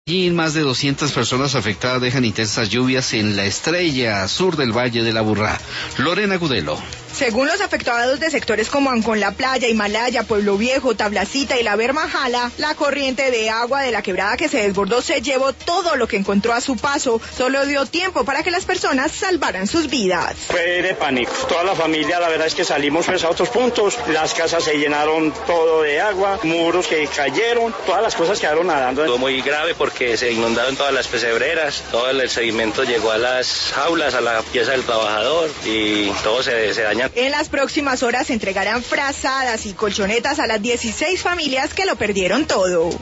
Y más de 200 personas afectadas dejan intensas lluvias en La Estrella, sur del Valle de la Aburrá. Lorena Gudelo. Según los afectados de sectores como Ancón La Playa, Himalaya, Pueblo Viejo, Tablacita y La Bermajala, la corriente de agua de la quebrada que se desbordó se llevó todo lo que encontró a su paso. Solo dio tiempo para que las personas salvaran sus vidas. Fue de pánico. Toda la familia, la verdad es que salimos a otros puntos. Las casas se llenaron todo de agua, muros que cayeron, todas las cosas quedaron nadando. Fue muy grave porque se inundaron todas las pesebreras, todo el sedimento llegó a las jaulas, a la pieza del trabajador y todo se dañó. En las próximas horas se entregarán frazadas y colchonetas a las 16 familias que lo perdieron todo.